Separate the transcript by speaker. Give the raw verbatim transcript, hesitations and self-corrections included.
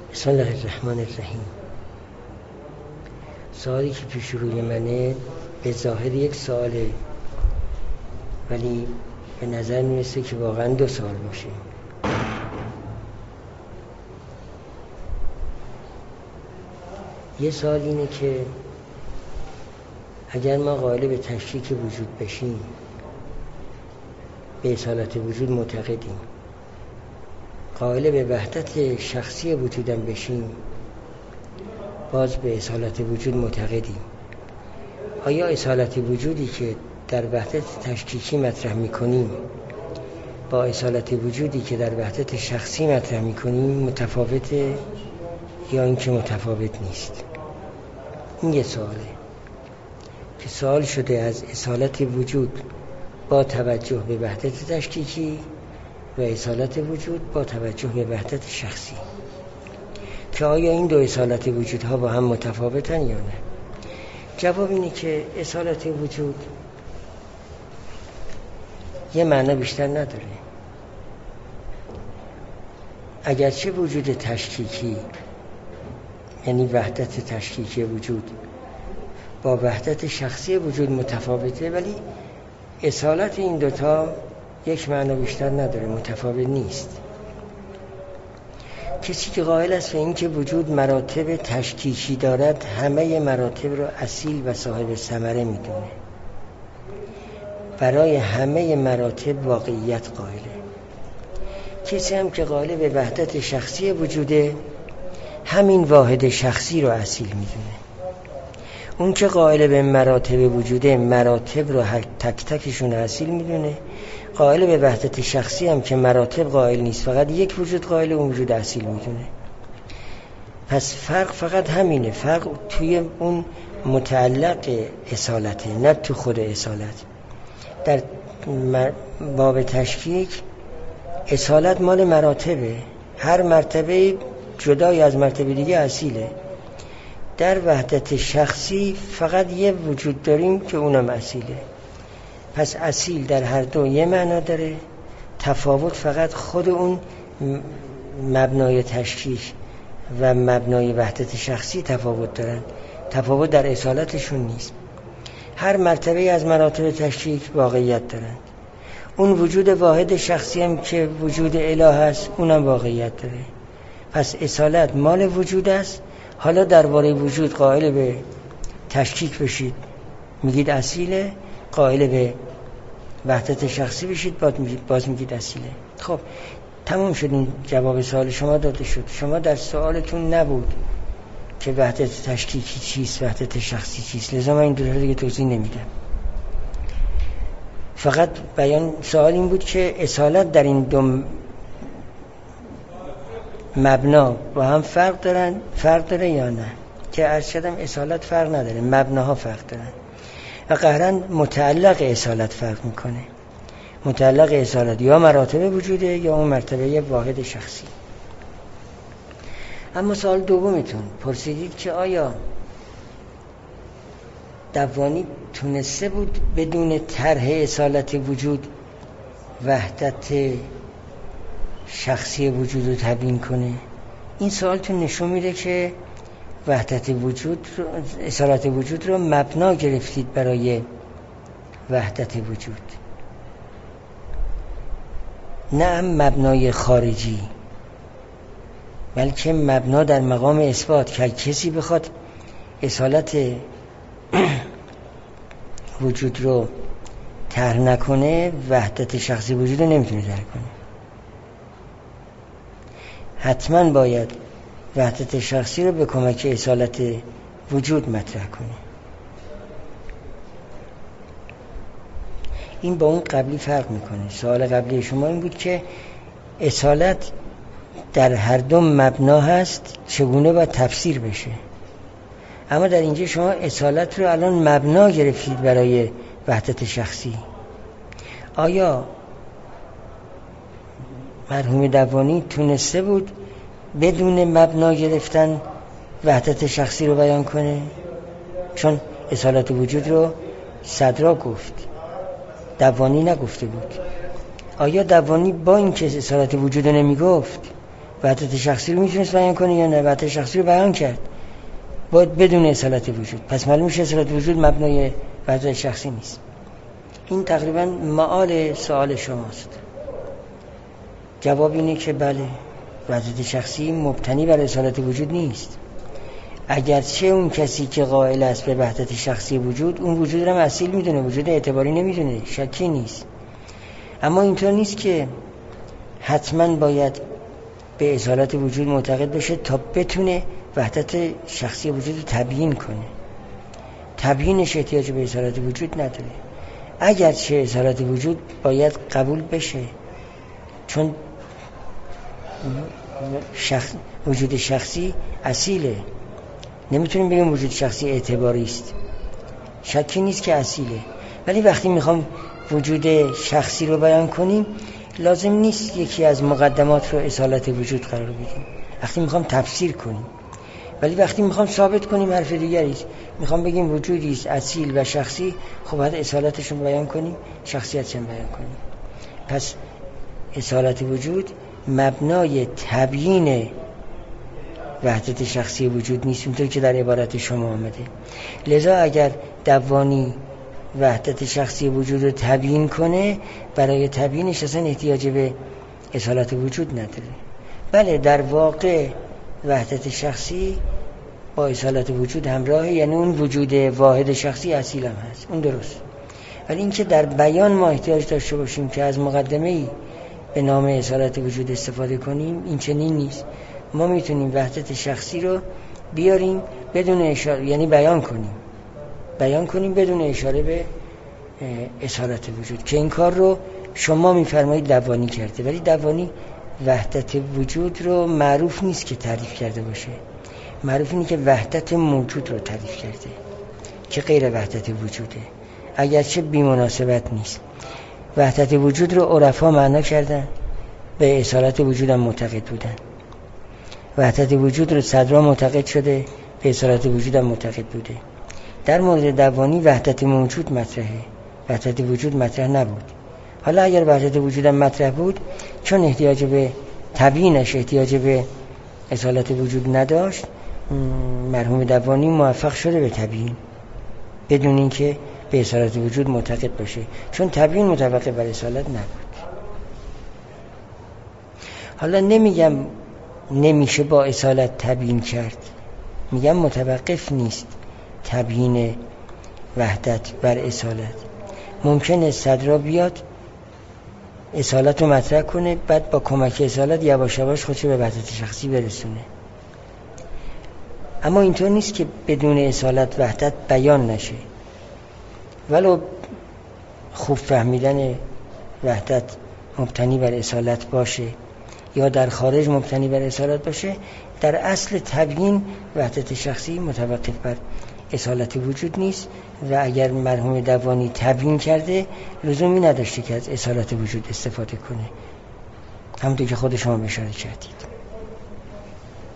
Speaker 1: بسم الله الرحمن الرحیم. سوالی که پیش روی منه به ظاهر یک سواله، ولی به نظر میرسه که واقعا دو سوال باشه. یه سوال اینه که اگر ما قائل به تشکیک وجود بشیم، به اصالت وجود معتقدیم، قائل به وحدت شخصی وجودم بشیم، باز به اصالت وجود معتقدیم. آیا اصالت وجودی که در وحدت تشکیکی مطرح میکنیم با اصالت وجودی که در وحدت شخصی مطرح میکنیم متفاوته یا اینکه متفاوت نیست؟ این یه سواله که سوال شده از اصالت وجود با توجه به وحدت تشکیکی و اصالت وجود با توجه به وحدت شخصی، که آیا این دو اصالت وجودها با هم متفاوتن یا نه؟ جواب اینه که اصالت وجود یه معنی بیشتر نداره. اگرچه وجود تشکیکی یعنی وحدت تشکیکی وجود با وحدت شخصی وجود متفاوته، ولی اصالت این دوتا یک معنی بیشتر نداره، متفاوت نیست. کسی که قائل است به این که وجود مراتب تشکیکی دارد، همه مراتب رو اصیل و صاحب ثمره میدونه، برای همه مراتب واقعیت قائله. کسی هم که قائل به وحدت شخصی وجوده، همین واحد شخصی رو اصیل میدونه. اون که قائل به مراتب وجوده، مراتب رو تک تکشون اصیل میدونه. قائل به وحدت شخصی هم که مراتب قائل نیست، فقط یک وجود قائل، اون وجود اصیل میدونه. پس فرق فقط همینه، فرق توی اون متعلق اصالته، نه تو خود اصالت. در باب تشکیک اصالت مال مراتبه، هر مرتبه جدای از مرتبه دیگه اصیله. در وحدت شخصی فقط یه وجود داریم که اونم اصیله. پس اصیل در هر دو یه معنا داره، تفاوت فقط خود اون مبنای تشکیک و مبنای وحدت شخصی تفاوت دارن، تفاوت در اصالتشون نیست. هر مرتبه از مراتب تشکیک واقعیت دارن. اون وجود واحد شخصی هم که وجود اله هست، اونم واقعیت داره. پس اصالت مال وجود است. حالا درباره وجود قائل به تشکیک بشید میگید اصیله، قائل به وحدت شخصی بشید باز میگید اصیله. خب تمام شد، این جواب سوال شما داده شد. شما در سوالتون نبود که وحدت تشکیکی چیست، وحدت شخصی چیست، لذا من این دو رو دیگه توضیح نمیدم. فقط بیان سوال این بود که اصالت در این دو مبنا با هم فرق دارن، فرق داره یا نه؟ که عرض شدم اصالت فرق نداره، مبناها فرق دارن و قهرن متعلق اصالت فرق میکنه. متعلق اصالت یا مراتب وجوده یا اون مرتبه واحد شخصی. اما سوال دومتون پرسیدید که آیا دوانی تونسته بود بدون طرح اصالت وجود وحدت شخصی وجود رو تبیین کنه؟ این سوالتون نشون میده که وحدت وجود رو، اصالت وجود رو مبنا گرفتید برای وحدت وجود، نه مبنای خارجی، بلکه مبنا در مقام اثبات که کسی بخواد اصالت وجود رو طرح نکنه، وحدت شخصی وجود رو نمیتونه طرح کنه. حتما باید وحدت شخصی رو به کمک اصالت وجود مطرح کنه. این با اون قبلی فرق میکنه. سوال قبلی شما این بود که اصالت در هر دو مبنا هست، چگونه باید تفسیر بشه. اما در اینجا شما اصالت رو الان مبنا گرفتید برای وحدت شخصی. آیا مرحوم دوانی تونسته بود بدون مبنا گرفتن وحدت شخصی رو بیان کنه؟ چون اصالت وجود رو صدرا گفت، دوانی نگفته بود. آیا دوانی با این که اصالت وجود رو نمی گفت وحدت شخصی رو میتونست بیان کنه یا نه؟ وحدت شخصی رو بیان کرد باید بدون اصالت وجود. پس معلوم میشه اصالت وجود مبنای وحدت شخصی نیست. این تقریبا معال سوال شماست. جواب اینه که بله، وحدت شخصی مبتنی بر اصالت وجود نیست. اگرچه اون کسی که قائل است به وحدت شخصی وجود، اون وجود رو هم اصیل میدونه، وجود اعتباری نمیدونه، شکی نیست. اما اینطور نیست که حتما باید به اصالت وجود معتقد بشه تا بتونه وحدت شخصی وجود رو تبیین کنه. تبیینش احتیاج به اصالت وجود نداره. اگرچه اصالت وجود باید قبول بشه، چون شخص وجود شخصی اصیله. نمیتونیم بگیم وجود شخصی اعتباری است، شکی نیست که اصیله. ولی وقتی میخوام وجود شخصی رو بیان کنیم لازم نیست یکی از مقدمات رو اصالت وجود قرار بدیم وقتی میخوام تفسیر کنیم. ولی وقتی میخوام ثابت کنیم حرف دیگری است، میخوام بگیم وجودی است اصیل و شخصی، خب باید اصالتشون بیان کنیم، شخصیتشون بیان کنیم. پس اصالت وجود مبنای تبیین وحدت شخصی وجود نیست اونطور که در عبارت شما آمده. لذا اگر دوانی وحدت شخصی وجود رو تبیین کنه، برای تبیینش اصلا احتیاج به اصالت وجود نداره. بله، در واقع وحدت شخصی با اصالت وجود همراهه، یعنی اون وجود واحد شخصی اصیل هم هست، اون درست. ولی اینکه در بیان ما احتیاج داشته باشیم که از مقدمه‌ای به نام اصالت وجود استفاده کنیم، این چنین نیست. ما میتونیم وحدت شخصی رو بیاریم بدون اشاره، یعنی بیان کنیم بیان کنیم بدون اشاره به اصالت وجود، که این کار رو شما میفرمایید دوانی کرده. ولی دوانی وحدت وجود رو معروف نیست که تعریف کرده باشه، معروف اینه که وحدت موجود رو تعریف کرده که غیر وحدت وجوده، اگرچه بی مناسبت نیست. وحدت وجود رو عرفا معنا کردن، به اصالت وجود هم معتقد بودن. وحدت وجود رو صدرا معتقد شده، به اصالت وجود هم معتقد بوده. در مورد دوانی وحدت موجود مطرحه، وحدت وجود مطرح نبود. حالا اگر وحدت وجود هم مطرح بود، چون احتیاج به تبیینش احتیاج به اصالت وجود نداشت، مرحوم دوانی موفق شده به تبیین بدون اینکه به اصالت وجود معتقد باشه، چون تبیین متوقف بر اصالت نبود. حالا نمیگم نمیشه با اصالت تبیین کرد، میگم متوقف نیست تبیین وحدت بر اصالت. ممکنه صدرا بیاد اصالت رو مطرح کنه، بعد با کمک اصالت یواش یواش خودشو به وحدت شخصی برسونه. اما اینطور نیست که بدون اصالت وحدت بیان نشه. ولو خوب فهمیدن وحدت مبتنی بر اصالت باشه یا در خارج مبتنی بر اصالت باشه، در اصل تبیین وحدت شخصی متوقف بر اصالت وجود نیست و اگر مرحوم دوانی تبیین کرده لزومی نداشته که از اصالت وجود استفاده کنه، همونطور که خود شما اشاره کردید.